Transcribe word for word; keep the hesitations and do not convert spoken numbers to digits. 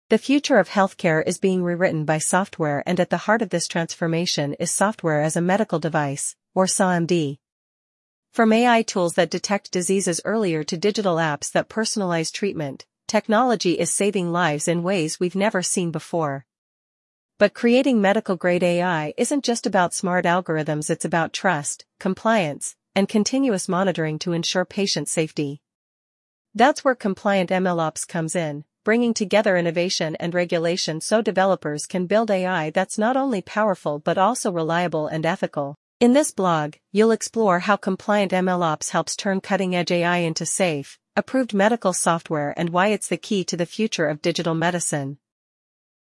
The future of healthcare is being rewritten by software, and at the heart of this transformation is software as a medical device, or S A M D. From A I tools that detect diseases earlier to digital apps that personalize treatment, technology is saving lives in ways we've never seen before. But creating medical-grade A I isn't just about smart algorithms, it's about trust, compliance, and continuous monitoring to ensure patient safety. That's where Compliant MLOps comes in, bringing together innovation and regulation so developers can build A I that's not only powerful but also reliable and ethical. In this blog, you'll explore how Compliant MLOps helps turn cutting-edge A I into safe, approved medical software and why it's the key to the future of digital medicine.